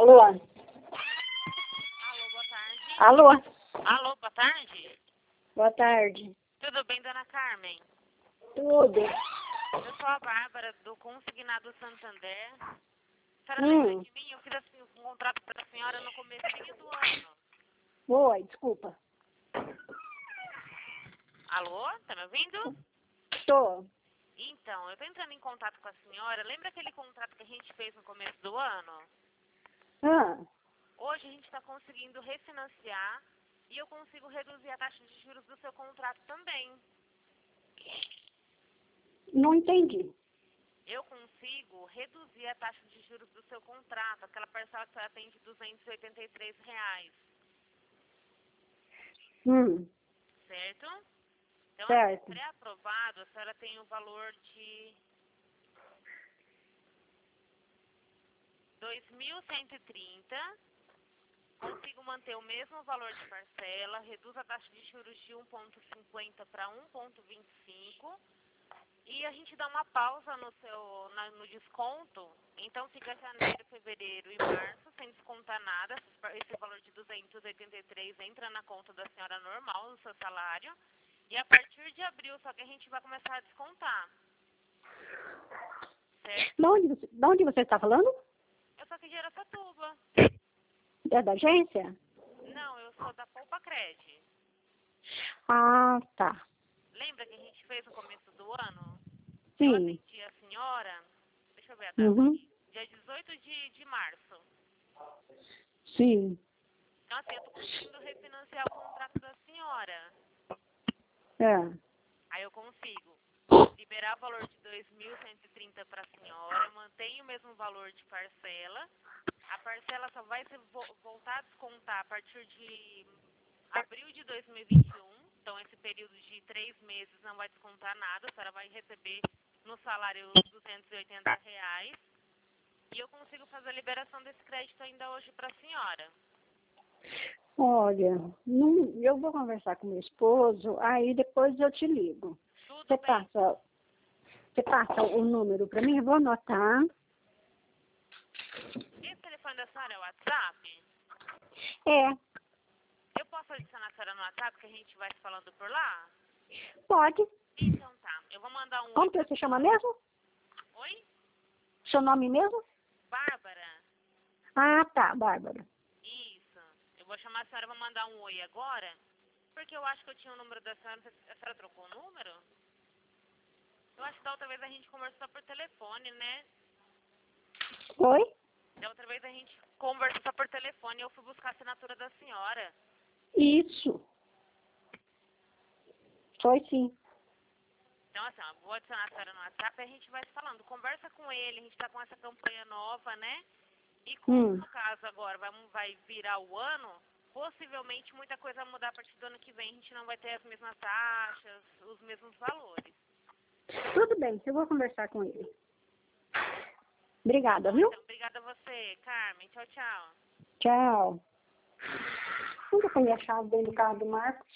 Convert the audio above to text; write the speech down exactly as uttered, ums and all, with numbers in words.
Alô? Alô, boa tarde. Alô? Alô, boa tarde. Boa tarde. Tudo bem, dona Carmen? Tudo. Eu sou a Bárbara, do Consignado Santander. A senhora Hum. lembra de mim? Eu fiz assim, um contrato para a senhora no comecinho do ano. Oi, desculpa. Alô, tá me ouvindo? Tô. Então, eu tô entrando em contato com a senhora. Lembra aquele contrato que a gente fez no começo do ano? Ah, Hoje a gente está conseguindo refinanciar e eu consigo reduzir a taxa de juros do seu contrato também. não entendi. Eu consigo reduzir a taxa de juros do seu contrato, aquela parcela que a senhora tem de duzentos e oitenta e três reais, Hum, certo? Então, certo. assim, pré-aprovado, a senhora tem o valor de dois mil cento e trinta. Consigo manter o mesmo valor de parcela, reduz a taxa de juros de um vírgula cinquenta para um vírgula vinte e cinco. E a gente dá uma pausa no seu na- no desconto, então fica janeiro, fevereiro e março sem descontar nada. Esse valor de duzentos e oitenta e três entra na conta da senhora normal, no seu salário. E a partir de abril, só que a gente vai começar a descontar, certo? De onde, você- de onde você está falando? Eu sou aqui de Araçatuba. É da agência? Não, eu sou da Poupa Cred. Ah, tá. Lembra que a gente fez no começo do ano? Eu Sim. atendi a senhora, deixa eu ver a data Uhum. aqui, dia dezoito de, de março. Sim. Então, assim, eu estou conseguindo refinanciar o contrato da senhora. É. Aí eu consigo liberar o valor de dois mil cento e trinta para a senhora, eu mantenho o mesmo valor de parcela. A parcela só vai ser, vo- voltar a descontar a partir de abril de dois mil e vinte e um. Então, esse período de três meses não vai descontar nada. A senhora vai receber no salário os duzentos e oitenta reais. E eu consigo fazer a liberação desse crédito ainda hoje para a senhora. Olha, não, eu vou conversar com meu esposo, aí depois eu te ligo. Tudo Você bem? passa, você passa o número para mim? Eu vou anotar. Esse telefone da senhora é o WhatsApp? É, Eu posso adicionar a senhora no WhatsApp que a gente vai se falando por lá? pode. Então tá. Eu vou mandar um oi Como que pra você chama senhora. mesmo? Oi? Seu nome mesmo? Bárbara? Ah, tá, Bárbara. Isso. Eu vou chamar a senhora, vou mandar um oi agora. Porque eu acho que eu tinha o número da senhora. A senhora trocou o número? Eu acho que da outra vez a gente conversou por telefone, né? Oi? Da outra vez a gente conversou só por telefone e eu fui buscar a assinatura da senhora. Isso. Foi sim. Então, assim, ó, vou adicionar a senhora no WhatsApp e a gente vai se falando. Conversa com ele, a gente tá com essa campanha nova, né? E como Hum. no caso agora vai, vai virar o ano, possivelmente muita coisa vai mudar a partir do ano que vem. A gente não vai ter as mesmas taxas, os mesmos valores. Tudo bem, eu vou conversar com ele. Obrigada, Bom, viu? então, obrigada a você, Carmen. Tchau, tchau. Tchau. Onde eu ponho a chave dentro do carro do Marcos?